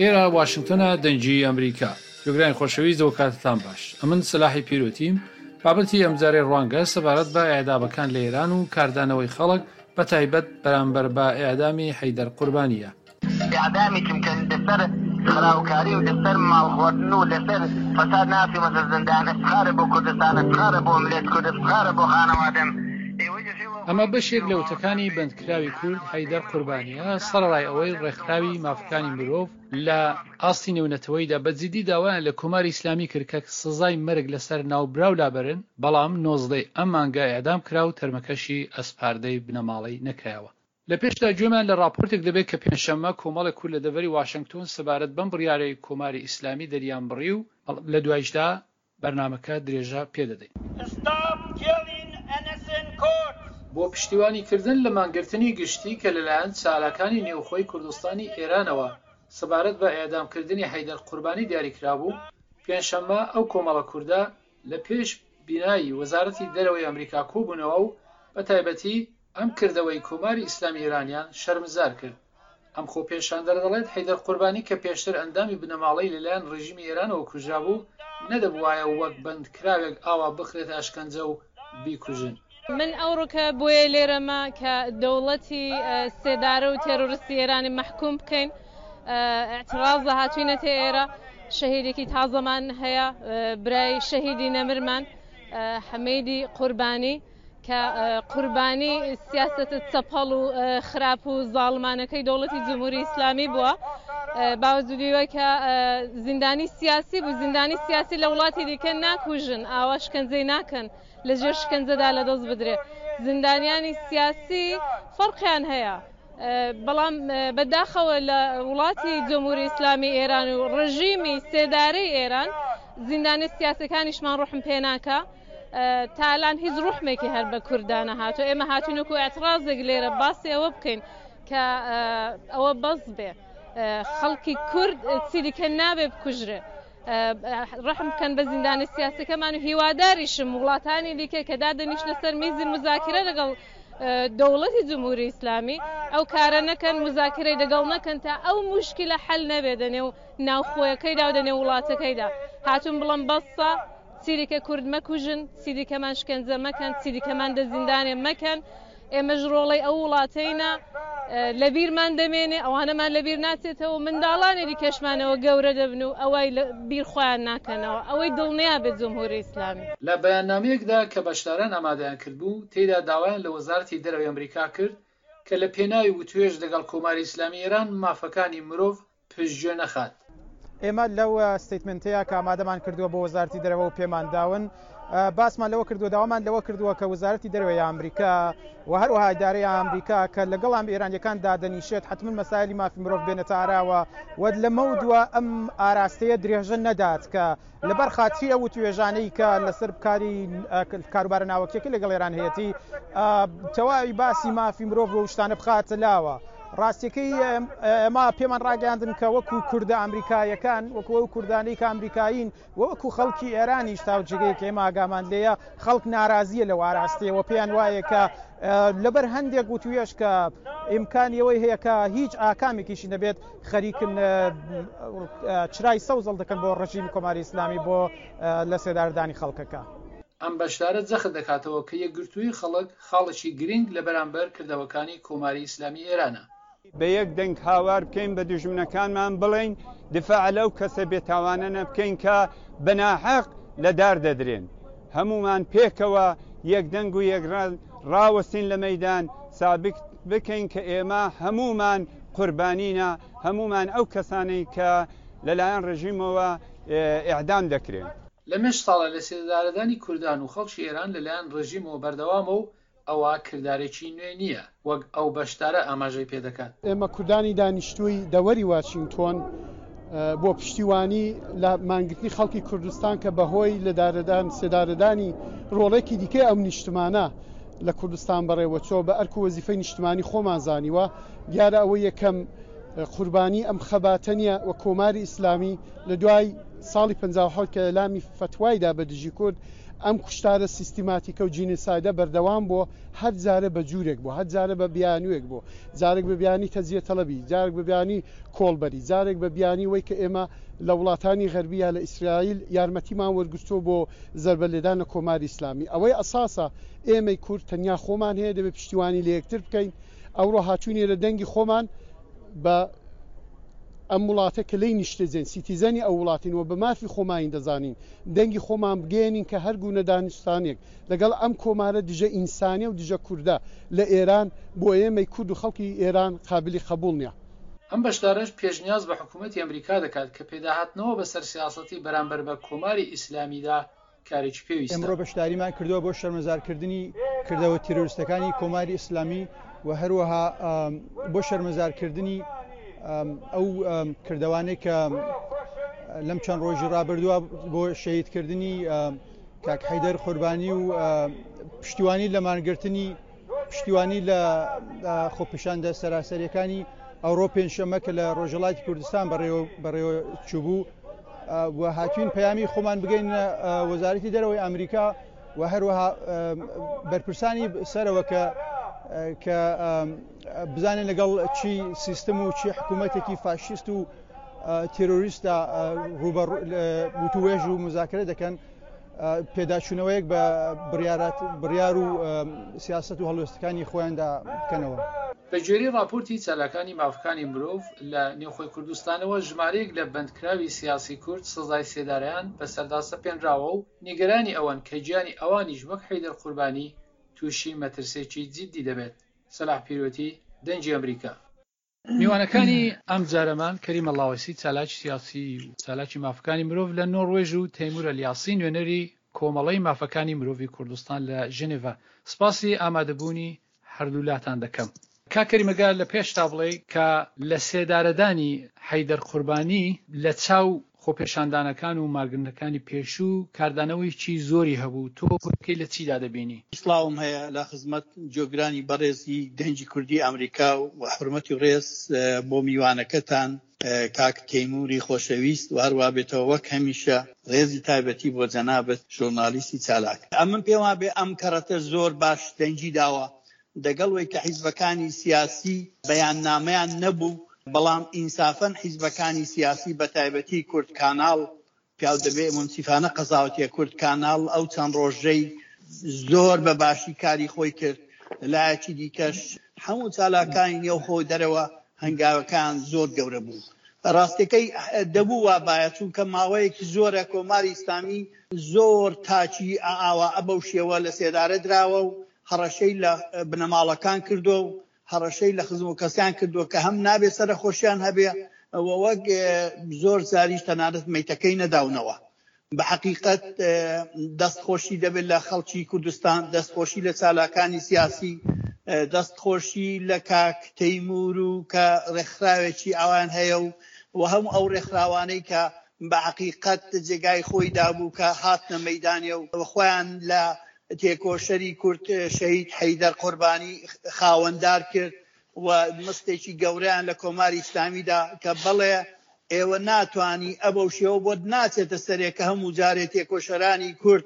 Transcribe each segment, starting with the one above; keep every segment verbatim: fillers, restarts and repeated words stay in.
ئێرە واشنگتنە دەنگی ئەمریکا. گوێگرانی خۆشەویستەوە کاتتان باش. ئەمن سلاحی پیرۆتیم بابەتی ئەمجارەی ڕوانگە سەبارەت بە ئێعدامەکان لە ئێران و کاردانەوەی خەڵک بە تایبەت بەرامبەر بە ئێعدامی حەیدەر قوربانیە. ئێعدامی کەمکەن لەسەر خراوکاری و لەسەر ماڵخواردن و لەسەر فەساد ناسی مەزە زندان ئەفخارە بۆ کوردستان، ئەفخارە بۆ ملێت کورد، ئەفخارە بۆ خانەوادەم. ئەمە بەشێک لە وتەکانی بەندکراوی کورد حەیدەر قوربانیە سەرڕای ئەوەی ڕێکخراوی مافەکانی مرۆڤ لە ئاستی نێونەتەوەیدا بەجددی داوایان لە کۆماری ئیسلامی کرد کە سزای مەرگ لەسەر ناوبراو لابرن، بەڵام نۆزدەی ئەم مانگە ئێعدام کرا و تەرمەکەشی ئەسپاردەی بنەماڵی نەکایەوە. لە پێشدا گوێمان لە راپۆرتێک دەبێت کە پێنجشەممە کۆمەڵی کورد لە دەڤەری واشنگتن سەبارەت بەم بڕیارەی کۆماری ئیسلامی دەریان بڕی و لە دوایشدا بەرنامەکە درێژە پێدەدەین. بۆ پشتیوانیکردن لە مانگرتنی گشتی کە لەلایەن چالاکانی نێوخۆی کوردستانی ئێرانەوە سەبارەت بە ئێعدامکردنی حەیدەر قوربانی دیاریکرابوو، پێنجشەممە ئەو کۆمەڵە کووردە لە پێش بینایی وەزارەتی دەرەوەی ئەمریکا کۆبوونەوە و بە تایبەتی ئەم کردەوەی کۆماری ئیسلامی ئێرانیان شەرمزار کرد. ئەم خۆ پێشاندەر دەڵێت حەیدەر قوربانی کە پێشتر ئەندامی بنەماڵەی لەلایەن ڕژیمی ئێرانەوە کوژرابوو نەدەبوایە وەک بەندکراوێک ئاوا بخرێتە ئەشکەنجە و بیکوژن. من ئەوڕۆکە بۆیە لێرەمە کە دەوڵەتی سێدارە و تێرۆریستی ئێرانی محکوم بکەین. ئاعتراضە هاتوینەتە ئێرە، شەهیدێکی تازەمان هەیە، برای شەهیدی نەمرمان حەمەیدی قوربانی کە قوربانی سیاسەتە چەپەڵ و خراپ و زاڵمانەکەی دەوڵەتی جمهوری ئیسلامی بووە، باوەجودیوە کە زیندانی سیاسی بوو. زیندانی سیاسی لە وڵاتی دیکە ناکوژن، ئاوا شکنجەی ناکەن، لە ژێر شکنجەدا لە دەست بدرێ. زیندانیانی سیاسی فەرقیان هەیە، بەڵام بەداخەوە لە وڵاتی جمهوری ئیسلامی ئێران و ڕژیمی سێدارەی ئێران زیندانی سیاسەکانیشمان ڕوحم پێ ناکە. تالان هیچ ڕوحمێکی هەر بە کوردانە هاتو. ئێمە هاتوونەکو ئەترازێک لێرە باسی ئەوە بکەین کە ئەوە بەس بێ خەڵکی کورد چیدیکە نابێ بکوژرێ. ڕحم بکەن بە زیندانی سیاسەکەمان و هیواداریشم وڵاتانی دیکە کە دادەنیشتە سەر میزی مزاکرە لەگەڵ دەوڵەتی جمهوری ئیسلامی ئەو کارە نەکەن، مزاکرەی لەگەڵ نەکەن تا ئەو موشکیلە حەل نەبێ دەنێ و ناوخۆیەکەیدا و دەنێ وڵاتەکەیدا. هاتوون بڵم بەسە چیدیکە کورد مەکوژن، چیدیکەمان شکنجە مەکەن، چیدیکەمان دە زیندانێ مەکەن. ئێمەش ڕۆڵەی ئەو وڵاتەینە لەبیرمان دەمێنێ، ئەوانەمان لەبیر ناچێتەوە، منداڵانێکی کەشمانەوە گەورە دەبن و ئەوەی بیر خۆیان ناکەنەوە، ئەوەی دڵنیا بێت جمهوری ئیسلامی. لە بەیاننامەیەکدا کە بەشداران ئامادەیان کردبوو تێیدا داوایان لە وەزارەتی دەرەوەی ئەمریکا کرد کە لە پێناوی وتوێژ لەگەڵ کۆماری ئیسلامی ئێران مافەکانی مرۆڤ پشتگوێ نەخات. ئێمە لەو ستیتمنتەیە کە ئامادەمان کردووە بۆ وەزارەتی دەرەوە و پێمان داون باسمان لەوە کردووە، داوامان لەوە کردووە کە وەزارەتی دەرەوەی ئەمریکا و هەروەها ئیدارەی ئەمریکا کە لەگەڵ ئەم ئێرانیەکان دادەنیشێت حتمما مەسایلی مافی مرۆڤ بێنێتە ئاراوە و لەمە دووە ئەم ئاراستەیە درێژە نەدات کە لەبەر خاتری ئەو توێژانەی کە لەسەر بکاری کاروبارە ناوەکیەکە لەگەڵ ئێران هەیەی تەواوی باسی مافی مرۆڤ بۆ شتانە بخاتە لاوە. ڕاستیەکەی ئەمە پێمان ڕاگەاندن کە وەکو کوردە ئەمریکایەکان وەکو ئەو کوردانەی کە ئەمریکایین وەکو خەڵکی ئێرانیش تاوجگەیەک ئێمە ئاگامان لێیە خەڵک ناڕازیە لەو ئاراستەیەوە، پێیان وایە کە لەبەر هەندێک وتوێژ کە ئیمکانیەوەی هەیە کە هیچ ئاکامێکیشی نەبێت خەریکن چرای سەوزەڵ دەکەن بۆ ڕژیمی کۆماری ئیسلامی بۆ لە سێداردانی خەڵکەکە. ئەم بەشدارە جەخت دەکاتەوە کە یەکگرتووی خەڵک خاڵێکی گرنگ لە بەرامبەر کردەوەکانی کۆماری ئیسلامی ئێرانە. بە یەک دەنگ هاوار بکەین بە دوژمنەکانمان بڵین دفاع لەو کەسە بێتاوانە بکەین کە بەناحەق لە دار دەدرێن. هەمومان پێکەوە یەک دەنگ و یەکڕان ڕاوەستین لە مەیدان سابق بکەین کە ئێمە هەمومان قوربانینە، هەمومان ئەو کەسانەی کە لەلایەن ڕژیمەوە ئیعدام دەکرێن. لە مێش ساڵە لە سێدارەدانی کوردان و خەڵکی ئێران لەلایەن ڕژیمەوە بەردەوامە و ئەوە کردارێکی نوێ نییە وەک ئەو بەشدارە ئاماژەی پێدەکات. ئێمە کوردانی دانیشتووی دەوەری واشنگتۆن بۆ پشتیوانی لە مانگرتنی خەڵکی کوردستان کە بەهۆی لەدارەدان سێدارەدانی ڕۆڵێکی دیکەی ئەو نیشتمانە لە کوردستان بەڕێوەچۆ بە ئەرک و وەزیفەی نیشتمانی خۆمان زانیوە، دیارە ئەوە یەکەم قوربانی ئەم خەباتە نیە و کۆماری ئیسلامی لە دوای ساڵی پەنجا و حەوت کە ئەلامی فتوایدا بە دژی کورد ئەم کوشتارە سیستیماتیکە و جینسایدە بەردەوام بۆ هەر جارە بە جوورێک بۆ هەر جارە بە بیانوێک بۆ جارێک بە بیانی تەجزیە تەڵەبی جارێک بە بیانی کۆڵبەری جارێک بە بیانی وەی کە ئێمە لە وڵاتانی غەربیە لە ئیسرائیل یارمەتیمان وەرگرتووە بۆ زەربە لێدانە کۆماری ئیسلامی ئەوەی ئەساسە ئێمەی کورد تەنیا خۆمان هەیە دەبێت پشتیوانی لە یەکتر بکەین ئەوڕۆ هاتوونی لە دەنگی خۆمان بە ئەم وڵاتە کە لی نیشتەجێن سیتیزەنی ئەو وڵاتینەوە بە مافی خۆماین دەزانین دەنگی خۆمان بگەێنین کە هەر گوونە دانیشتانێک لەگەڵ ئەم کۆمارە دژە ئینسانیە و دژە کووردە لە ئێران بۆ ئێمەی کورد و خەڵکی ئێران قابلی قبول نییە. ئەم بەشدارش پێشنیاز بە حکوومەتی ئەمریکا دەکات کە پێداهاتنەوە بەسەر سیاسەتی بەرامبەر بە کۆماری ئیسلامیدا کارێکی پێویستە. ئەمڕۆ بەشداریمان کردووە بۆ شەرمەزارکردنی کردەوە تیرۆریستەکانی کۆماری ئیسلامی و هەروەها بۆ شەرمەزارکردنی ئەو کردوانەی کە لەم چەند ڕۆژی ڕابردووە بۆ شەهیدکردنی کاک حەیدەر قوربانی و پشتیوانی لە مانگرتنی پشتیوانی لە خۆپیشاندە سەراسەریەکانی ئەوڕۆ پێنجشەممە کە لە ڕۆژهەڵاتی کوردستان بەڕێوە چوبوو و هاتوین پەیامی خۆمان بگەین وەزارەتی دەرەوەی ئەمریکا و هەروەها بەرپرسانی سەرەوە کە کە بزانین لەگەڵ چی سیستم و چی حکوومەتێکی فاشیست و تیرۆریستە وتوێژ و مذاکرە دەکەن پێداچوونەوەیەک بە بڕیار و سیاست و هەڵوێستەکانی خۆیاندا بکەنەوە. بە گوێرەی راپۆرتی چالاکانی مافەکانی مرۆڤ لە نێوخۆی کوردستانەوە ژمارەیەک لە بەندکراوی سیاسی کورد سزای سێدارەیان بەسەرداسە پێنراوە و نیگەرانی ئەوەن کە گیانی ئەوانیش وەک حەیدەر قوربانی تووشی مەترسێکی جددی دەبێت. سەلاح پیرۆتی دەنگی ئەمریکا. میوانەکانی ئەم جارەمان کەریم ئەڵاوەسی چالاکی سیاسی و چالاکی مافەکانی مرۆڤ لە نۆڕوێژ و تەیمور ئەلیاسی نوێنەری کۆمەڵەی مافەکانی مرۆڤی کوردستان لە ژنێڤە سپاسی ئامادەبوونی هەردوولاتان دەکەم. کاکەریمەگار لە پێشتا بڵێ کە لە سێدارەدانی حەیدەر قوربانی لە چاو خۆپێشاندانەکان و ماگرنەکانی پێشوو کاردانەوەیکی زۆری هەبوو تۆ کورکەی لە چیدا دەبینی؟ سڵاوم هەیە لە خزمەت جۆگرانی بەڕێزی دەنگی کوردی ئەمریکا و حرمەتی ڕێز بۆ میوانەکەتان کاک تەیموری خۆشەویست و هەروە بێتەوە وەک هەمیشە ڕێزی تایبەتی بۆ جەنابەت ژۆرنالیستی چالاک. ئەمن پێم وابێ ئەم کەڕەتە زۆر باش دەنگی داوە دەگەڵەوەی کە حیزبەکانی سیاسی بەیاننامەیان نەبوو بەڵام ئینسافەن حیزبەکانی سیاسی بە تایبەتی کورد کاناڵ پیاو دەبێ منسیفانە قەزاوەتیە کورد کاناڵ ئەو چەند ڕۆژەی زۆر بە باشی کاری خۆی کرد لایەکی دیکەش هەموو چالاکانی نێو خۆی دەرەوە هەنگاوەکان زۆر گەورە بوو. ڕاستەکەی دەبوو وابایە چونکە ماوەیەکی زۆرە کۆماری ئیسلامی زۆر تاچی ئاوا ئەبەو شێوە لە سێدارە دراوە و هەڕەشەی لە بنەماڵەکان کردو و هەڕەشەی لە خزم و کەسیان کردووە کە هەم نابێ سەرە خۆشیان هەبێ وەک زۆر زاریش تەنانەت مەیتەکەی نەداونەوە. بە حەقیقەت دەستخۆشی دەبێت لە خەڵکی کوردستان دەستخۆشی لە چالاکانی سیاسی دەستخۆشی لە کاک تەیمور و کە ڕێکخراوێکی ئەوان هەیە و و هەموو ئەو ڕێکخراوانەی کە بە حەقیقەت جێگای خۆی دابوو کە هاتنە مەیدانێ و خۆیان لە تێکۆشەری کورد شەهید حەیدەر قوربانی خاوەندار کرد و مستێکی گەورەیان لە کۆماری ئیسلامیدا کە بڵێ ئێوە ناتوانی ئەبەو شێوە بۆ ناچێتە سەرێکە هەموو جارێ تێکۆشەرانی کورد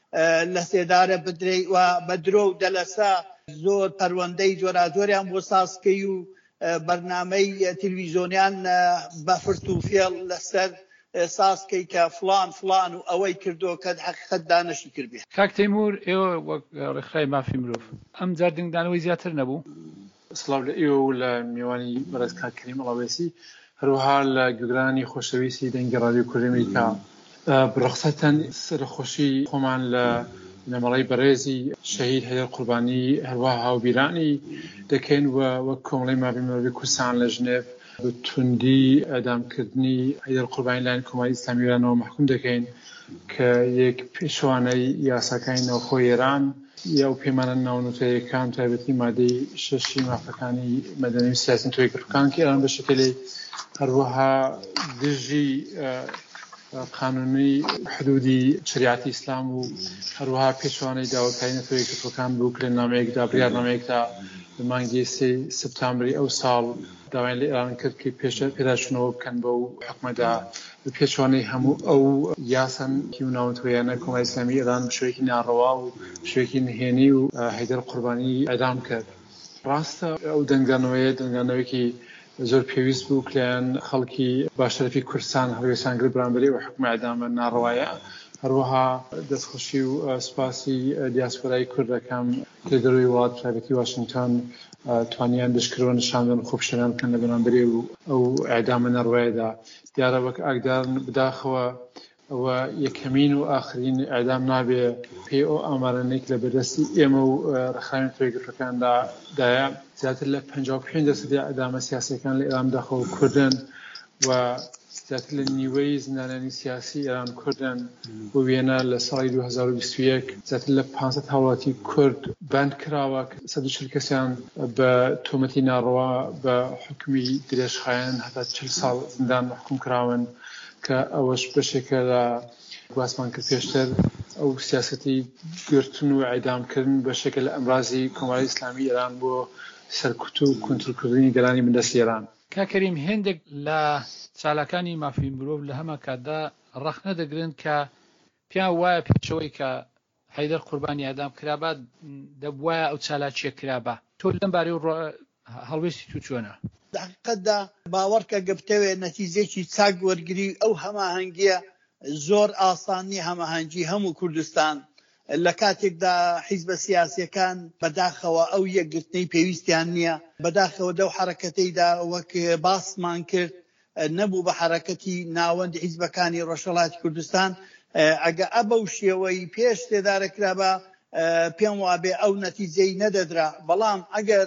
لە سێدارە بدرێ و بە درۆ و دەلەسا زۆر پەروەندەی جۆرا-جۆریان بۆ سازکەی و بەرنامەی تەلەڤیزۆنیان بە فرت و فێڵ لەسەر سازکەی کە فلان فلان و ئەوەی کردو کە حەقیقەت دانەشی کردبێ. کاک تەیمور ئێوە وەک ڕێکخراوی مافی مرۆڤ ئەم جار دنگدانەوەی زیاتر نەبوو؟ سڵاو لە ئێوە و لە میوانی بەڕێز کاک کەریم ئەڵاوێسی هەروەها لە گوێگرانی خۆشەویستی دەنگی ڕادیۆ کوردی ئەمریکا بڕەخسەتەن سەرخۆشی خۆمان لە نەمەڵەی بەڕێزی شەهید حەیدەر قوربانی هەروەها هاوبیرانی دەکەین و وەک کۆمەڵەی مافی مرۆڤی کوردستان لە ژنێڤ بە توندی ئەدامکردنی حەیدەر قوربانی لایەن کۆماری ئیسلامی ئێرانەوە محکوم دەکەین کە یەک پێشوانەی یاساکانی ناوخۆی ئێران یا و پەیمانە ناونوتەیەکان تایبەتی مادەی شەشی مافەکانی مەدەنی و سیاسی تۆی گرفەکان کە ئێران بە شەکلێ هەروەها دژی قانونی حدودی شریعتی ئیسلام و هەروەها پێچوانەی داواکاری نەتەوەی یەکگرتووەکان بوو کە لە نامەیەکدا بڕیارنامەیەکدا لە مانگی سێ سەپتامبری ئەو ساڵ داوایان لە ئێران کرد کە پێداچوونەوە بکەن بەو حکومەدا پێچوانەی هەموو ئەو یاساکی و ناوەندوێیانە کۆمەڵی ئیسلامی ئێران بە شێوەیەکی ناڕەوا و شێوەیەکی نهێنی و حەیدەر قوربانی ئەعدام کرد. ڕاستە ئەو دەنگدانەوەیە دەنگدانەوەیەکی زۆر پێویست بوو کلیان خەڵکی باشەرەفی کوردستان هەڵوێستان کرد بەرامبەری و حکومە ئەعدامە ناڕەوایە. هەروەها دەستخۆشی و سوپاسی دیاسپۆرای کوردەکەم لە دەروی وڵات تایبەتی واشنگتن توانیان دشکردەوە نیشاندن خۆپیشەندان بکەن لە بەرامبەری ئەو ئەعدامە ناڕەوایەدا. دیارە وەک ئاگدارن بداخەوە ئەوە یەکەمین و ئاخرین ئەعدام نابێ پێی ئەو ئامارانەیەک لە بەردەستی ئێمە و ڕێکخراوی نەتەوەیەکی یەکگرتووەکاندایە زیاتر لە پەنجا و پێنج دەسەدی ئەعدامە سیاسیەکان لە ئێران داخەوە کوردن و زیاتر لە نیوەی زیندانانی سیاسی ئێران کوردن بۆ وێنە لە ساڵی دوو هەزار و بیست و یەک زیاتر لە پانزە هاوڵاتی کورد بەند کراوە سەد و چل کەسیان بە تۆمەتی ناڕەوا بە حکمی درێژخایەن هەتا چل ساڵ زیندان محکوم کراون کە ئەوەش بەشێکە لە گواسمان کرد پێشتر ئەو سیاسەتی گرتن و ئەعدامکردن بەشێکە لە ئەمڕازی کۆمەڵی ئیسلامی ئێران بۆ سەرکوت و کۆنتڕۆلکردنی گەلانی بەردەستی ئێران. کاکەریم هێندێک لە چالاکانی مافی مرۆڤ لە هەمە کاتدا ڕەخنە دەگرن کە پیان وایە پێشەوەی کە حەیدەر قوربانی ئەعدام کرابە دەبوایە ئەو چالاکیە کرابە. تۆ لەم بارەی هەڵوێستی تو چۆنە؟ دقیقەتدا باوەڕکە گفتەوێ نەتیجەیەکی چاک وەرگری ئەو هەماهەنگیە زۆر ئاسانی هەماهەنگی هەموو کوردستان لە کاتێکدا حیزبە سیاسیەکان بەداخەوە ئەو یەکگرتنەی پێویستیان نییە بەداخەوە دەو حرەکەتەیدا وەک باسمان کرد نەبوو بە حرەکەتی ناوەندی حیزبەکانی ڕۆژهەڵاتی کوردستان ئەگە ئەبەو شێوەی پێش تێدارەکرابە پێم وابێ ئەو نەتیجەی نەدەدرا بەڵام ئەگەر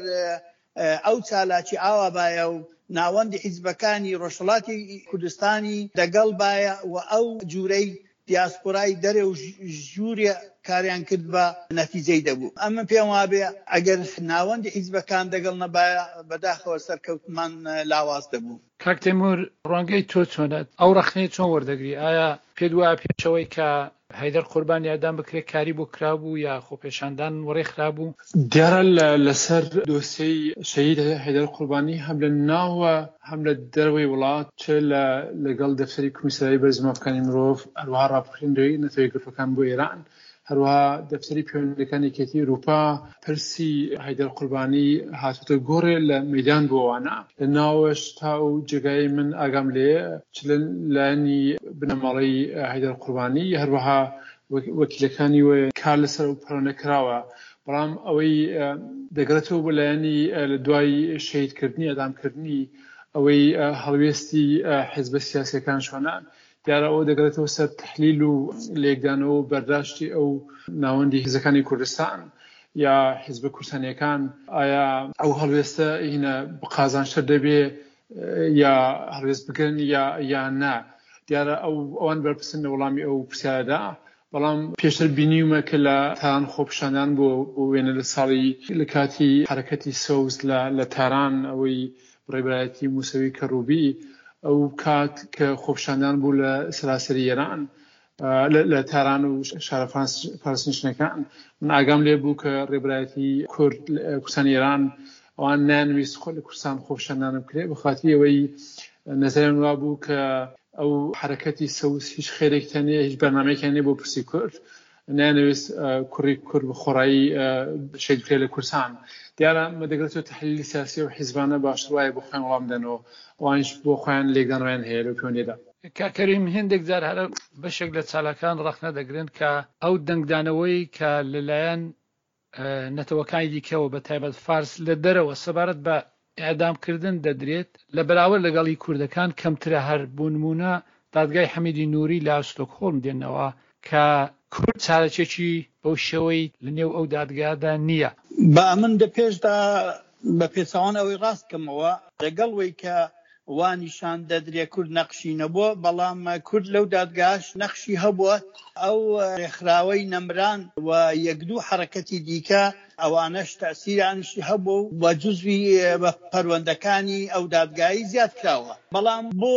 ئەو چالاکی ئاوا باە و ناوەندی حیزبەکانی ڕۆژهەڵاتی کوردستانی دەگەڵ باە و ئەو جوورەی دیاسپۆرای دەرێ و ژوورێ کاریان کرد بە نەتیجەی دەبوو. ئەمە پێم وابێ ئەگەر ناوەندی حیزبەکان دەگەڵ نەبایە بەداخەوە سەرکەوتمان لاواز دەبوو. کاک تەیموور ڕوانگەی تۆ چۆنە؟ ئەو ڕەخنەی چۆن وەردەگری؟ ئایا پێت وایە پێشەوەی کە حەیدەر قوربانی ئەعدام بکرێت کاری بۆ کرابوو یا خۆپێشاندان وەڕێ خرابوو؟ دیارە لەسەر دۆسیەی شەهید حەیدەر قوربانی هەم لە ناوە هەم لە دەروی وڵات چ لەگەڵ دەفتەری کمیسیۆنەری بەرزم ئەفکانی مرۆڤ هەروەها ڕاپەڕینەوەی نەتەوەیەکی یەکگرتووەکان بۆ ئێران هەروەها دەفتەری پەیوەندیەکانی یەکێتی ئەوروپا پرسی حەیدەر قوربانی هاتوتە گۆڕێ لە مەیدان بۆوانە لە ناوەش تا و جێگای من ئاگام لێیە چ لایەنی بنەماڵەی حەیدەر قوربانی هەروەها وەکیلەکانی وێ کار لەسەر و پەڕەنە کراوە بەڵام ئەوەی دەگرێتەوە بۆ لایەنی لە دوای شەهیدکردنی ئەعدامکردنی ئەوەی هەڵوێستی حیزبە سیاسیەکان چۆنان دیارە ئەوە دەگرێتەوە سەر تەحلیل و لێکدانەوە و بەرداشتی ئەو ناوەندی حیزەکانی کوردستان یا حیزبە کوردستانیەکان ئایا ئەو هەڵوێستە هینە بقازانشتر دەبێ یا هەڵوێست بگرن یا یا نا. دیارە ئەو ئەوان بەرپرسن لە وەڵامی ئەو پرسیارەدا بەڵام پێشتر بینیومە کە لە تاران خۆپیشاندان بۆ بۆ وێنە لە ساڵی لە کاتی حرەکەتی سەوز لە تاران ئەوەی ڕێبەرایەتی موسەوی کەڕووبی ئەو کات کە خۆپیشاندان بوو لە سەراسەری ئێران لە تاران و شارە فارسنشینەکان من ئاگام لێ بوو کە ڕێبەرایەتی کوردستانی ئێران ئەوان نانویست خۆ لە کوردستان خۆپیشاندان بکرێ بەخاتی ئەوەی نەزەریان وا بوو کە ئەو حرەکەتی سەوز هیچ خێرێکتان نیە هیچ بەرنامەیەکیان نیە بۆ پرسی کورد نانویست کوڕی کورد بە خۆڕایی شەید بکرێت لە کوردستان. دیارە مە دەگرێتەوە تەحلیلی سیاسی و حیزبانە باشتر وایە بۆ خۆیان وەڵام بدەنەوە ئەوانیش بۆ خۆیان لێکدانەوەیان هەیە لەو پەیوەندیەدا. کاکەریم هێندێک جار هەرە بەشێک لە چالاکان ڕەخنە دەگرن کە ئەو دەنگدانەوەی کە لەلایەن نەتەوەکانی دیکەوە بە تایبەت فارس لە دەرەوە سەبارەت بە ئەعدامکردن دەدرێت لە بەراورد لەگەڵی کوردەکان کەمترە. هەر بۆ نمونە دادگای حەمیدی نووری لە ستۆکهۆلم دێنەوە کە کورد چارەکێکی بەو شێوەی لە نێو ئەو دادگادا نییە. بە من دە پێشدا بە پێچەوان ئەوەی ڕاستکەمەوە لەگەڵەوەی کە وانیشان دەدرێ کورد نەقشی نەبووە بەڵام کورد لەو دادگاش نەقشی هەبووە ئەو ڕێکخراوەی نەمران و یەک دوو حرەکەتی دیکە ئەوانەش تەسیرانشی هەبوو و جزوی بە پەروەندەکانی ئەو دادگایی زیاد کراوە. بەڵام بۆ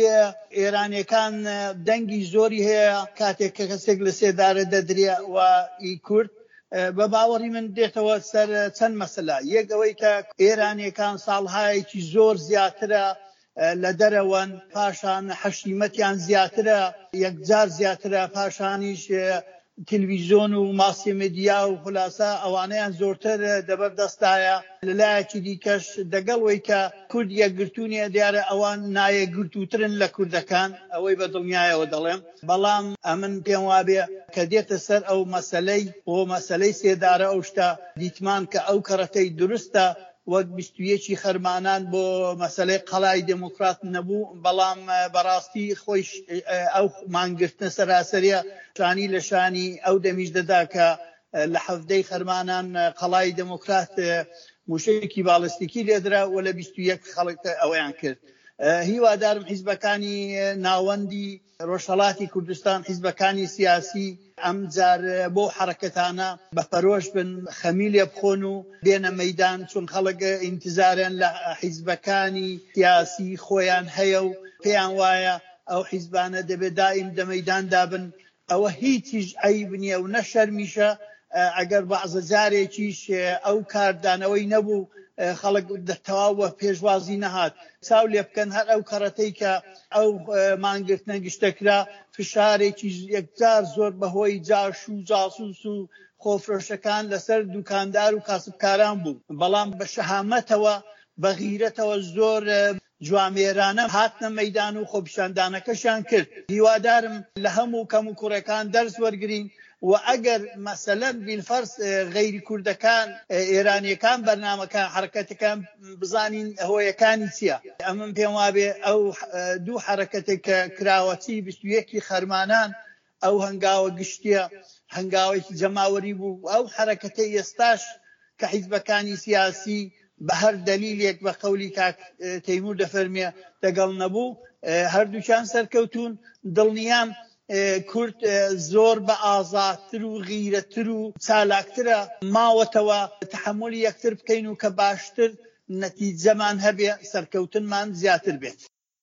ئێرانیەکان دەنگی زۆری هەیە کاتێک کە کەسێک لە سێدارە دەدرێ و ئی کورد بە باوەڕی من دێتەوە سەر چەند مەسەلا. یەک ئەوەی کە ئێرانیەکان ساڵهایەکی زۆر زیاترە لە دەرەوەن، پاشان حەشیمەتیان زیاترە، یەکجار زیاترە، پاشانیش تلویزیۆن و ماسی مدیا و خولاسە ئەوانەیان زۆرتر دەبەردەستایە. لەلایەکی دیکەش دەگەڵەوەی کە کورد یەکگرتوونیە دیارە ئەوان نایەکگرتووترن لە کوردەکان، ئەوەی بە دڵنیایەوە دەڵێم. بەڵام ئەمن پێم وابێ کە دێتە سەر ئەو مەسەلەی بۆ مەسەلەی سێدارە ئەو شتە دیتمان کە ئەو کەڕەتەی دروستە وەک بیست و یەکی خەرمانان بۆ مەسەلەی قەڵای دموکرات نەبوو. بەڵام بەڕاستی خۆی ئەو مانگرتنە سەراسەریە شانی لە شانی ئەو دەمیش دەدا کە لە حەڤدەی خەرمانان قەڵای دموکرات موشەیەکی باڵستیکی لێدرا و لە بیست و یەک خەڵک ئەوەیان کرد. هیوادارم حیزبەکانی ناوەندی ڕۆژهەڵاتی کوردستان، حیزبەکانی سیاسی ئەم جار بۆ حرەکەتانە بەپەرۆش بن، خەمی لێ بخۆن و بێنە مەیدان، چون خەڵک ئینتیزاریان لە حیزبەکانی سیاسی خۆیان هەیە و پێیان وایە ئەو حیزبانە دەبێت دائیم دە مەیدان دابن. ئەوە هیچیش عەیب نییە و نەشەرمیشە. ئەگەر بەعزە جارێکیش ئەو کاردانەوەی نەبوو خەڵک تەواو پێشوازی نەهات، چاو لێ بکەن هەر ئەو کەڕەتەی کە ئەو مانگرتنە گشتەکرا فشارێکی یەکجار زۆر بەهۆی جاش و جاسوس و خۆفرۆشەکان لەسەر دوکاندار و کاسبکاران بوو. بەڵام بە شەهامەتەوە بە غیرەتەوە زۆر جوامێرانە هاتنە مەیدان و خۆپیشاندانەکەشیان کرد. هیوادارم لە هەموو کەم و کوڕەکان دەرس وەرگرین و ئەگەر مەسەلەن بیلفەرس غەیری کوردەکان ئێرانیەکان بەرنامەکان حرەکەتەکان بزانین هۆیەکانی چییە. ئەمن پێم وابێ ئەو دوو حرەکەتێک کە کراوەتی بیست و یەکی خەرمانان ئەو هەنگاوە گشتیە، هەنگاوێکی جەماوەری بوو. ئەو حرەکەتەی ئێستاش کە حیزبەکانی سیاسی بە هەر دەلیلێک بە قەولی کاک تەیموور دەفەرمێ دەگەڵ نەبوو، هەردووچان سەرکەوتون. دڵنیام کورد زۆر بە ئازادتر و غیرەتر و چالاکترە ماوەتەوە تەحملی یەکتر بکەین و کە باشتر نەتیجەمان هەبێ، سەرکەوتنمان زیاتر بێت.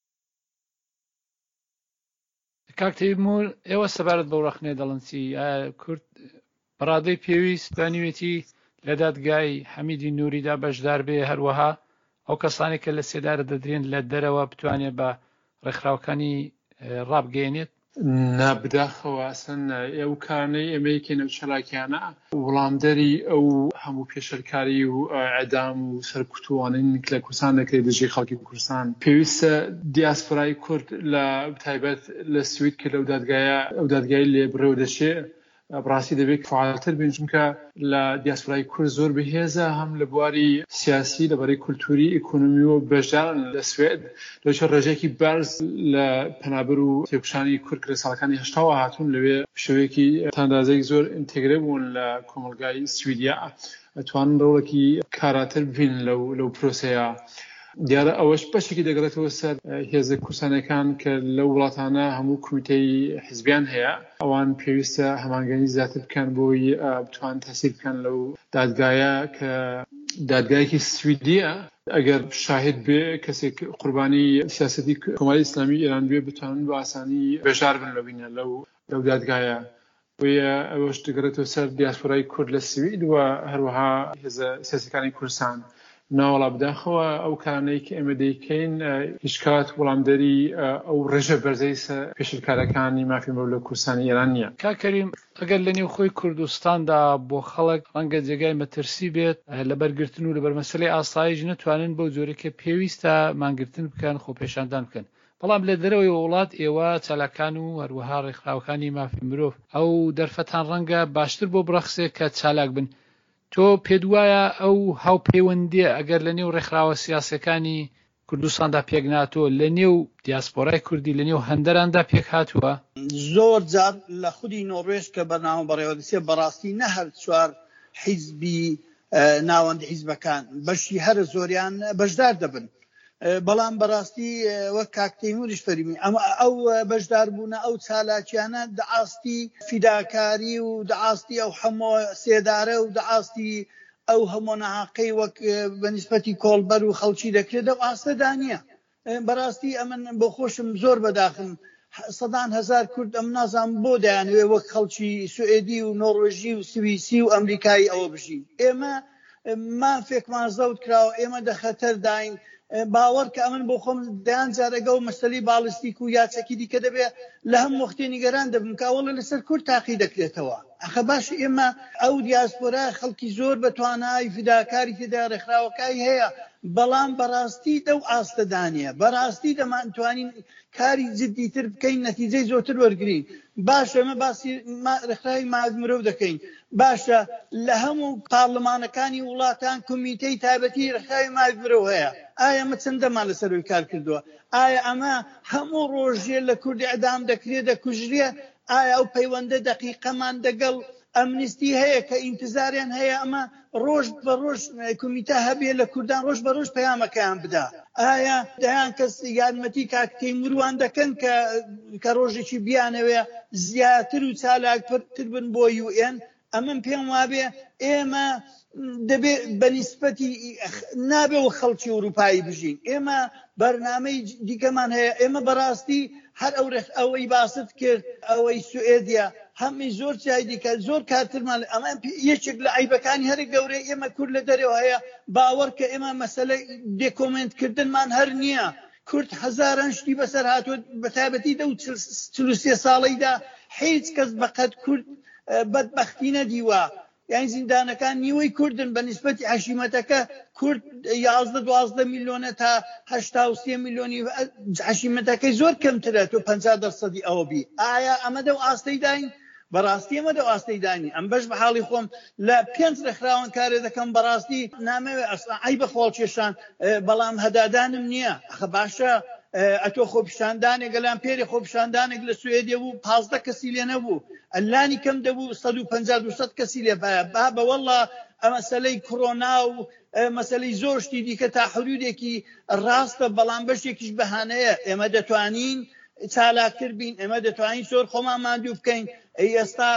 کاک تەیموور، ئێوە سەبارەت بەو ڕەخنێ دەڵن چی؟ کورد بەڕادەی پێویست دانیوێتی لە دادگای حەمیدی نووریدا بەشدار بێ، هەروەها ئەو کەسانی کە لە سێدارە دەدرێن لە دەرەوە بتوانێت بە ڕێکخراوەکانی ڕابگەێنێت؟ نابداخەوە ئەسەن ئەو کارانەی ئەمەیەکێن ئەو چالاکیانە وەڵامدەری ئەو هەموو پێشەرکاری و ئەعدام و سەرکوتووانین لە کوردستان دەکرێت دژی خەڵکی کوردستان. پێویستە دیاسپۆرای کورد لە تایبەت لە سوید کە لەو دادگایە ئەو دادگای لێ بڕێوە دەچێت بڕاستی دەبێت فعالتر بین، چونکە لە دیاسپۆرای کورد زۆر بەهێزە هەم لە بواری سیاسی لەبەرەی کولتوری ئیکۆنۆمی و بەشدارن لە سوێد. لەوێ ڕێژێکی بەرز لە پەنابەر و تێکشانی کورد لە ساڵەکانی هەشتاوە هاتوون، لەوێ شێوەیەکی تاندازەی زۆر ئینتێگرە بوون لە کۆمەلگای سویدیا. ئەتوانن ڕۆڵێکی کاراتر بین لەو لەو پرۆسەیە. دیارە ئەوەش بەشێکی دەگرێتەوە سەر هێزە کوردستانەکان کە لەو وڵاتانە هەموو کمیتەی حیزبیان هەیە، ئەوان پێویستە هەمانگەنی زیاتر بکەن بۆی بتوان تەسیر بکەن لەو دادگایە کە دادگایەکی سویدیە. ئەگەر شاهد بێ کەسێک قوربانی سیاسەتی کۆماری ئیسلامی ئێران بێ، بتوانن بە ئاسانی بەشدار بن لەبینە لەو لەو دادگایە. وێ ئەوەش دەگرێتەوە سەر دیاسپۆرای کورد لە سوید و هەروەها هێزە سیاسیەکانی کوردستان. ناوەڵا بداخەوە ئەو کارانەی کە ئێمە دەیکەین هیچ کات وەڵامدەری ئەو ڕێژە بەرزەی پێشەرکارەکانی مافی مەولە کوردستانی ئێران نییە. کاک کەریم، ئەگەر لە نێو خۆی کوردستاندا بۆ خەڵک ڕەنگە جێگای مەترسی بێت لە بەرگرتن و لە بەرمەسەلەی ئاسایش نەتوانن بەو جۆرەکە پێویستە مانگرتن بکەن، خۆپێشاندان بکەن. بەڵام لە دەرەوەی وڵات ئێوە چالاکان و هەروەها ڕێکخراوەکانی مافی مرۆڤ ئەو دەرفەتان ڕەنگە باشتر بۆ بڕەخسێت کە چالاک بن. تۆ پێت وایە ئەو هاوپەیوەندیە ئەگەر لە نێو ڕێکخراوە سیاسەکانی کوردستاندا پێک ناتۆ، لە نێو دیاسپۆرای کوردی لە نێو هەندەراندا پێک هاتووە؟ زۆر جار لە خودی نۆڕێژ کە بەرنامە بەڕێوەدەچێ بەڕاستی نە هەر چوار حیزبی ناوەندی حیزبەکان بەشی هەر زۆریان بەشدار دەبن. بەڵام بەڕاستی وەک کاک تەیمووریش فەرمی ئەمە ئەو بەشداربوونە ئەو چالاکیانە دەعاستی فیداکاری و دەعاستی ئەو هەموو سێدارە و دەعاستی ئەو هەموو نەعاقەی وەک بەنسبەتی کۆڵبەر و خەڵکی دەکرێت ئەو ئاستەدا نییە. بەڕاستی ئەمن بۆ خۆشم زۆر بەداخم سەدان هەزار کورد ئەم نازان بۆ دەیانوێ وەک خەڵکی سوئێدی و نۆڕۆژی و سویسی و ئەمریکایی ئەوە بژین. ئێمە مافێکمان زەوت کراوە، ئێمە دەخەتەر داین. باوەڕ کە ئەمن بۆ خۆم دەیان جارەگە و مەسەلەی باڵستیک و یاچەکی دیکە دەبێت لە هەموو وەختێ نیگەران دەبم کاوەڵە لەسەر کورد تاقی دەکرێتەوە. ئەخە باش ئێمە ئەو دیاسپۆرا خەڵکی زۆر بە توانای فیداکاری تێدا ڕێکخراوەکانی هەیە، بەڵام بەڕاستی دەو ئاستەدانە بەڕاستی دەمانتوانین کاری جددیتر بکەین، نەتیجەی زۆرتر وەرگین. باشە ئەمە باسی ڕێکخراوی ماوی مرۆڤ دەکەین، باشە لە هەموو پاڵمانەکانی وڵاتان کمیتەی تایبەتی ڕێکخراوی ماوی مرۆڤ هەیە. ئایا ئەمە چەندەمان لەسەروی کار کردووە؟ ئایا ئەمە هەموو ڕۆژێ لە کوردی ئەدام دەکرێت دەکوژرێ؟ ئایا ئەو پەیوەندە دقیقەمان دەگەڵ ئەمنیستی هەیە کە ئینتزاریان هەیە ئەمە ڕۆژ بە ڕۆژ کمیتە هەبێ لە کوردان ڕۆژ بە ڕۆژ پەیامەکەیان بدا؟ ئایا دەیان کەس یارمەتی کاکتەی مروان دەکەن کە ڕۆژێکی بیانەوێ زیاتر و چالاکتر بن بۆ یو ئێن؟ ئەمن پێم وابێ ئێمە دەبێ بەنسبەتی نابێ و خەڵکی ئەوروپایی بژین. ئێمە بەرنامەی دیکەمان هەیە. ئێمە بەڕاستی هەر ئەو ئەوەی باست کرد ئەوەی سوئێدیا هەمی زۆر جای دیکە زۆر کارترمان ئەمە یەکێک لە عیبەکانی هەر گەورەی ئێمە کورد لە دەرەوە هەیە. باوەڕ کە ئێمە مەسەلەی دێکۆمنتکردنمان هەر نییە. کورد هەزاران شتی بەسەر هاتووە بەتایبەتی دە و چل و سێ ساڵەیدا هیچ کەس بەقەد کورد بەدبەختی نەدیوە. یعنی زیندانەکان نیوەی کوردن بەنسبەتی حەشیمەتەکە کورد یازدە دوازدە میلیۆنە تا هەشتا و سێ میلیۆنی حەشیمەتەکەی زۆر کەمترە تۆ پەنجا دەرسەدی ئەوە بی. ئایا ئەمە دەو ئاستەی داین؟ بەڕاستی ئەمە دەو ئاستەی دانی. ئەم بەش بە حاڵی خۆم لە پێنج ڕێکخراوان کارێ دەکەم بەڕاستی نامەوێ ئەی بە خۆڵکێشان، بەڵام هەدادانم نییە. ئەخە باشە ئەتۆ خۆپیشاندانێک گەلان پێری خۆپیشاندانێک لە سوێدێ بوو پازدە کەسی لێ نەبوو، ئەلانی کەم دەبوو سەد و پەنجا دووسەد کەسی لێ با بەوەڵا مەسەلەی کۆڕۆنا و مەسەلەی زۆر شتی دیکە تا حدودێکی ڕاستە، بەڵام بەشێکیش بەهانەیە. ئێمە دەتوانین چالاکتر بین، ئێمە دەتوانین زۆر خۆمان ماندوو بکەین. ئێستا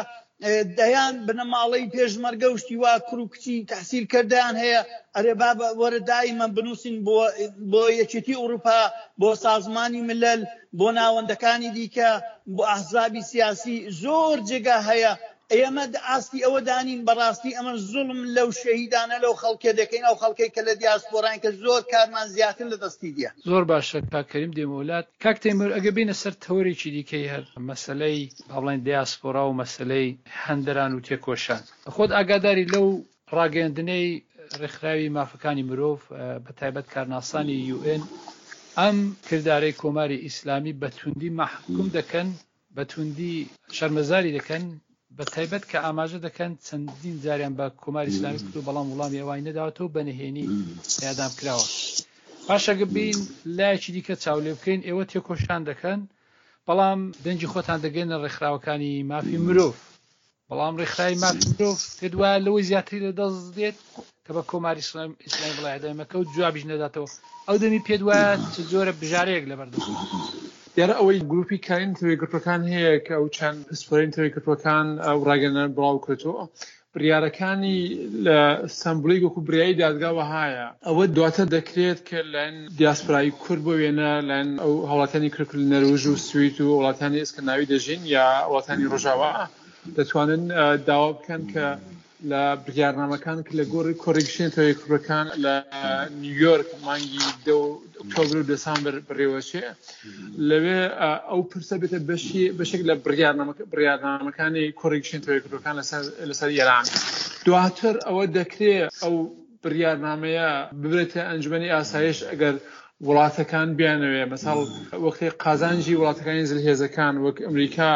دەیان بنەماڵەی پێشمەرگە و شتی وا کوڕ و کچی تەحسیل کردیان هەیە، ئەرێ با وەرە دایمەن بنووسین بۆ یەکێتی ئەوروپا، بۆ سازمانی ملل، بۆ ناوەندەکانی دیکە، بۆ ئەحزابی سیاسی زۆر جێگا هەیە. ئێمە ئاستی ئەوە دانین بەڕاستی ئەمە زوڵم لەو شەهیدانە لەو خەڵکێ دەکەین، ئەو خەڵکەی کە لە دیاسپۆران کە زۆر کارمان زیاتر لە دەستی دیە. زۆر باشە کاکەریم دێمەولات. کاک تەیمور ئەگە بینە سەر تەوەرێکی دیکەی هەر مەسەلەی هەڵێن دیاسپۆرا و مەسەلەی هەندەران و تێکۆشان، خۆت ئاگاداری لەو ڕاگەیاندنەی ڕێکخراوی مافەکانی مرۆڤ بە تایبەت کارناسانی یو ئێن ئەم کردارەی کۆماری ئیسلامی بە توندی محکوم دەکەن، بە توندی شەرمەزاری دەکەن، بە تایبەت کە ئاماژە دەکەن چەندین جاریان بە کۆماری ئیسلامی کردو بەڵام وەڵامی ئەوای نەداوەتەوە بە نهێنی یادام کراوە. پاشەگە بین لایەکی دیکە چاولێ بکەین، ئێوە تێکۆشان دەکەن بەڵام دەنجی خۆتان دەگەێنە ڕێکخراوەکانی مافی مرۆڤ، بەڵام ڕێکخراوی مافی مرۆڤ پێت وایە لەوەی زیاتری لەدەست دێت کە بە کۆماری ئیسلامی بڵای دەمەکە و جوابیش نەداتەوە. ئەو دەمی پێت وایە چ زۆرە بژارەیەک لەبەردەست. دیارە ئەوەی گروپی کارین تەوەی گرتوەکان هەیە کە ئەو چەند پسپۆرین تەوەی گرتوەکان ئەو ڕاگەنە بڵاو کردەوە، بریارەکانی لە سمبولی وەکو بریایی دادگاوە هەیە. ئەوە دواتر دەکرێت کە لەن دیاسپۆرای کورد بۆ وێنە لەن ئەو هەوڵاتانی کرد لە نەروژ و سوید و وڵاتانی ئێسکەندناوی دەژین یا وڵاتانی ڕۆژاوا دەتوانن داوا بکەن کە لە بریارنامەکان کە لە گۆڕی کۆڕیکشن تەوەی کوردەکان لە نیویۆرک مانگی ئۆکتۆبر و دەسامبەر بڕێوەچێ لەوێ ئەو پرسە بێتە بەشێک لە بریارنامەکانی کۆڕیکشن تەوەی کوردەکان لەسەر ئێران. دواتر ئەوە دەکرێت ئەو بریارنامەیە ببرێتە ئەنجومەنی ئاسایش ئەگەر وڵاتەکان بیانەوێ، مەساڵ وەختی قازانجی وڵاتەکانی زلهێزەکان وەک ئەمریکا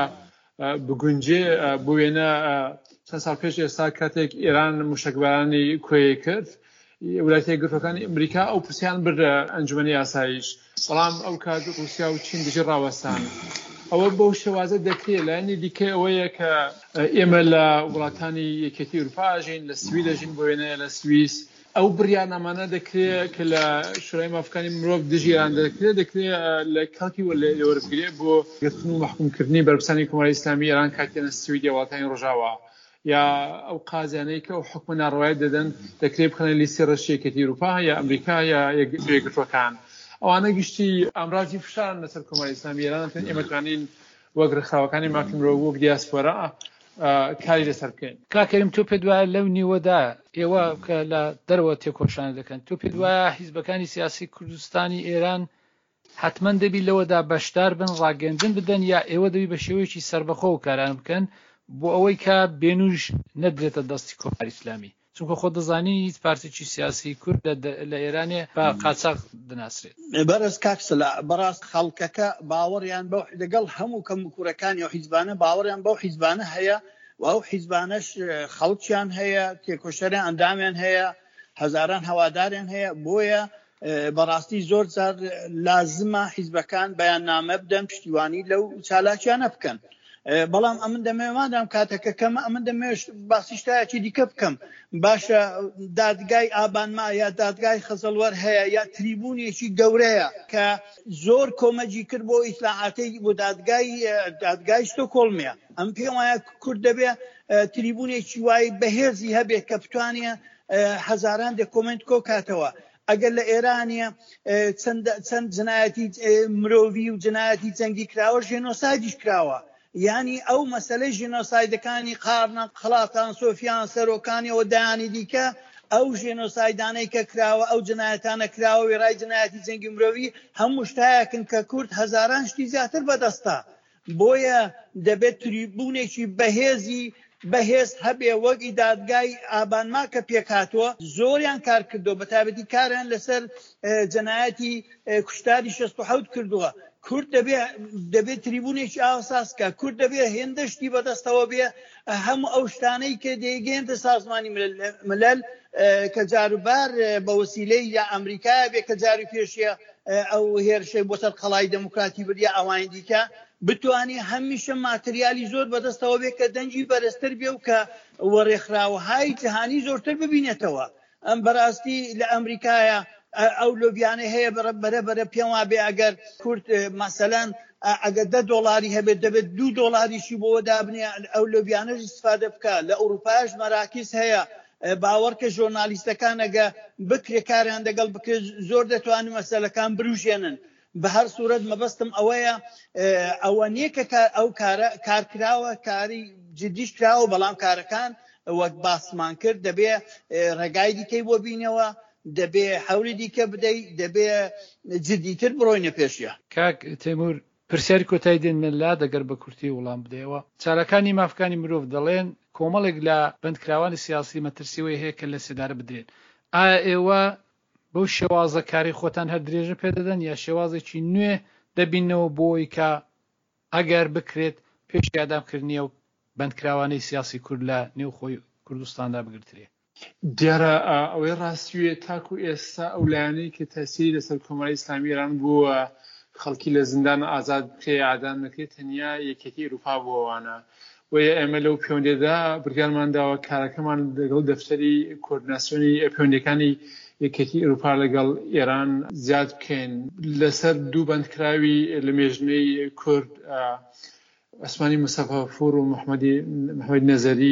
بگونجێ بۆ وێنە چەند ساڵ پێش ئێستا کاتێک ئێران موشەکبارانی کوێی کرد، وڵاتە یەکگرتوەکانی ئەمریکا ئەو پرسیان بردە ئەنجومەنی ئاسایش، بەڵام ئەو کات رووسیا و چین دژی ڕاوەستان. ئەوە بەو شێوازە دەکرێت لایەنی دیکە ئەوەیە کە ئێمە لە وڵاتانی یەکێتی ئەوروپا ئاژین، لە سوید دەژین بۆ وێنە لە سویس. ئەو بریانامانە دەکرێت کە لە شورای مافەکانی مرۆڤ دژی ئێران دەکرێت دەکرێت لە کەڵکی وەربگرێت بۆ گرتن و محکومکردنی بەرپرسانی کۆماری ئیسلامی ئێران کاتێنە سویدی وڵاتانی ڕۆژاوا یا ئەو قازانەی کە ئەو حکومە ناڕەوایە دەدەن دەکرێت بخەنە لیستی ڕەشیەکەتی ئەوروپا یا ئەمریکا یا یەکگرتوەکان ئەوانە گشتی ئامڕازی فشارن لەسەر کۆمەڵی ئیسلامی ئێران ئێمە توانین وەک ڕێکخراوەکانی مافی مرۆڤ وەک دیاسپۆرا کاری لەسەر بکەین. کاکەریم تۆ پێت وایە لەو نیوەدا ئێوە کە لە دەرەوە تێکۆشان دەکەن تۆ پێت وایە حیزبەکانی سیاسی کوردستانی ئێران حتمما دەبی لەوەدا بەشدار بن ڕاگەندن بدەن یا ئێوە دەبی بە شێوەیەکی سربەخۆ و کاران بکەن بۆ ئەوەی کە بێنوژ نەدرێتە دەستی کۆماری ئیسلامی چونکە خۆ دەزانی هیچ پارتێکی سیاسی کورد لە ئێرانێ بە قاچاق دەناسرێت. بەرز کاکسلا بەڕاست خەڵکەکە باوەڕیان بەو لەگەڵ هەموو کەمکوورەکانی و حیزبانە باوەڕیان بەو حیزبانە هەیە و ئەو حیزبانەش خەڵکیان هەیە تێکۆشەریان ئەندامیان هەیە هەزاران هەواداریان هەیە بۆیە بەڕاستی زۆر جار لازمە حیزبەکان بەیاننامە بدەن پشتیوانی لەو چالاکیانە بکەن. بەڵام ئەمن دەمێوادام کاتەکە کەمە ئەمن دەمێش باسی شتایەکی دیکە بکەم باشە دادگای ئابانما یا دادگای خەزەڵوەر هەیە یا تریبونێکی گەورەیە کە زۆر کۆمەجی کرد بۆ ئیسلاحاتی بۆ دادگای دادگای ستۆکۆڵمیە ئەم پێم وایە کورد دەبێ تریبونێکی وای بەهێزی هەبێت کە بتوانێ هەزاران دەکۆمنت کۆ کاتەوە. ئەگەر لە ئێرانە چەند جنایەتی مرۆڤی و جنایەتی جەنگی کراوە ژێنۆسایدیش کراوە یعنی ئەو مەسەلەی ژێنۆسایدەکانی قارنە خڵاتان سۆفیان سەرۆکانی و دایانی دیکە ئەو ژێنۆسایدانەی کە کراوە ئەو جنایەتانە کراوە وێڕای جنایەتی جەنگی مرۆڤی هەموو شتایەکن کە کورد هەزاران شتی زیاتر بەدەستە بۆیە دەبێت تریبونێکی بەهێزی بەهێز هەبێ وەکی دادگای ئابانما کە پێکاتوە زۆریان کار کردو بە تایبەتی کاریان لەسەر جەنایەتی کوشتاری شەست و حەوت کردووە. کورد دەبێت تریبونێکی ئاساسکە کورد دەبێت هێندەشتی بەدەستەوە بێ هەموو ئەو شتانەی کە دەیگەێنتە سازمانی ملل کە جاروبار بە وەسیلەی یا ئەمریکا بێ کە جاری پێشیە ئەو هێرشەی بۆ سەر قەڵای دەموکراتی بردیا ئەوانی دیکە بتوانی هەمیشە ماتریالی زۆر بەدەستەوە بێ کە دەنجی بەرزتر بێ و کە وەڕێکخراوەهای جیهانی زۆرتر ببینێتەوە. ئەم بەڕاستی لە ئەمریکایە ئەو لۆبیانە هەیە بەرە بەرە پێم وابێ ئەگەر کورد مەسەلەن ئەگەر دە دۆڵاری هەبێت دەبێت دوو دۆڵاریشی بۆوە دابنێ ئەو لۆبیانەش استفادە بکە. لە ئەوروپایش مەراکیز هەیە باوەڕکە ژۆرنالیستەکان ئەگە بکرێ کاریان دەگەڵ بکرێت زۆر دەتوانن مەسەلەکان بروژێنن. بە هەر سوورەت مەبەستم ئەوەیە ئەوە نییە کە ئەو کارکراوە کاری جدیش کراوە بەڵام کارەکان وەک باسمان کرد دەبێ ڕێگای دیکەی بۆ بینەوە دەبێ حەولی دیکە بدەیت دەبێ جدیتر بڕۆینە پێشیە. کاک تەیموور پرسیاری کۆتایی دێنمەلا دەگەر بە کورتی وڵام بدەیەوە چالەکانی مافەکانی مرۆڤ دەڵێن کۆمەڵێک لە بەندکراوانی سیاسی مەترسیەوەی هەیە کە لە سێدارە بدرێن. ئایا ئێوە بەو شێوازە کاری خۆتان هەر درێژە پێدەدەن یا شێوازێکی نوێ دەبینەوە بۆی کە ئەگەر بکرێت پێش یادامکردنیە و بەندکراوانەی سیاسی کورد لە نێوخۆی کوردستاندا بگرترێ؟ دیارە ئەوەی ڕاستیوێ تاکو ئێستا ئەو لایەنەی کە تەسیری لەسەر کۆمەڵی ئیسلامی ئێران بووە خەڵکی لە زیندان ئازاد بکرێ ئادان بکرێت تەنیا یەکێتی ئەوروپا بووەوانە وەیە ئێمە لەو پەیوەندێدا بڕیارمانداوە کارەکەمان لەگەڵ دەفتەری کۆردیناسیۆنی پەیوەندەکانی یەکێتی ئەوروپا لەگەڵ ئێران زیاد بکەین لەسەر دوو بەندکراوی لە مێژنەی کورد ئەسمانی موسەفەفور و محەممەد نەزەری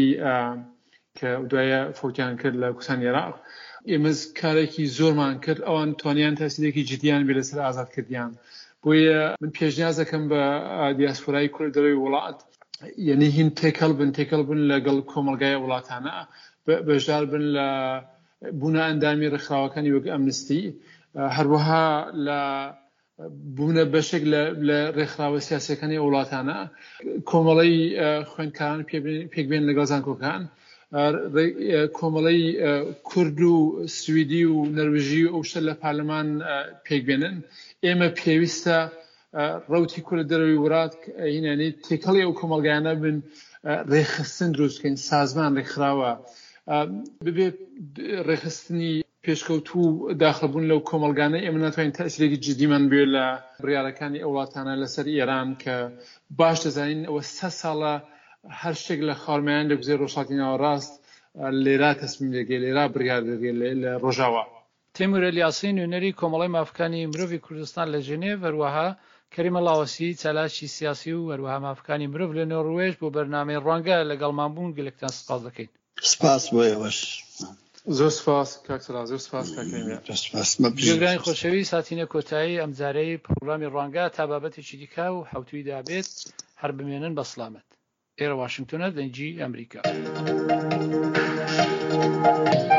کە دوایە فۆتیان کرد لە کوردستانی عێراق ئێمە کارێکی زۆرمان کرد ئەوان توانیان تاسیرێکی جدیان بێ لەسەر ئازادکردیان بۆیە من پێشنیاز دەکەم بە دیاسپۆرای کورد دەرەوەی وڵات یعنی هین تێکەڵ بن تێکەڵ بن لەگەڵ کۆمەلگای وڵاتانە بەشدار بن لە بوونە ئەندامی ڕێکخراوەکانی وەک ئەمنستی هەروەها لە بوونە بەشێک لە ڕێکخراوە سیاسیەکانی وڵاتانە کۆمەڵی خوێندکاران پێکبێن لەگەڵ زانکۆکان کۆمەڵی کورد و سویدی و نەروژی و ئەو شتە لە پارلەمان پێکبێنن ئێمە پێویستە ڕەوتی کورد دەرەوەی وڵات هینانی تێکەڵی ئەو کۆمەلگایانە بن ڕێخستن دروستکەین سازمان ڕێکخراوە ببێ ڕێخستنی پێشکەوتوو داخلبوون لەو کۆمەلگانە ئێمە ناتوانین تەسیرێکی جدیمان بێ لە بڕیارەکانی ئەو وڵاتانە لەسەر ئێران کە باش دەزانین ئەوە سە ساڵە هەر شتێک لە خاڵمەیان دەگوزێ ڕۆژهاتی ناوەڕاست لێرا تەسمیم دەگێ لێرا بڕیار دەگێ لە ڕۆژاوە. تەیموور ئەلیاسی نوێنەری کۆمەڵی مافەکانی مرۆڤی کوردستان لە ژنێڤ هەروەها کەریمە لاوەسی چالاکی سیاسی و هەروەها مافەکانی مرۆڤ لە نۆڕوێژ بۆ بەرنامەی ڕوانگە لەگەڵمان بوون گەلێکتان سپاس دەکەین. سپاس بۆ ئێوەش. زۆر سپاس کاکسەلا، زۆر سپاس کاکەریمە. گوێگرانی خۆشەویست، هاتینە کۆتایی ئەمجارەی پڕۆگرامی ڕوانگە تا بابەتێکی دیکە و حوتوی دابێت هەر بمێنن بە سڵامەت. ئێرە واشنگتۆنە دەنگی ئەمریکا.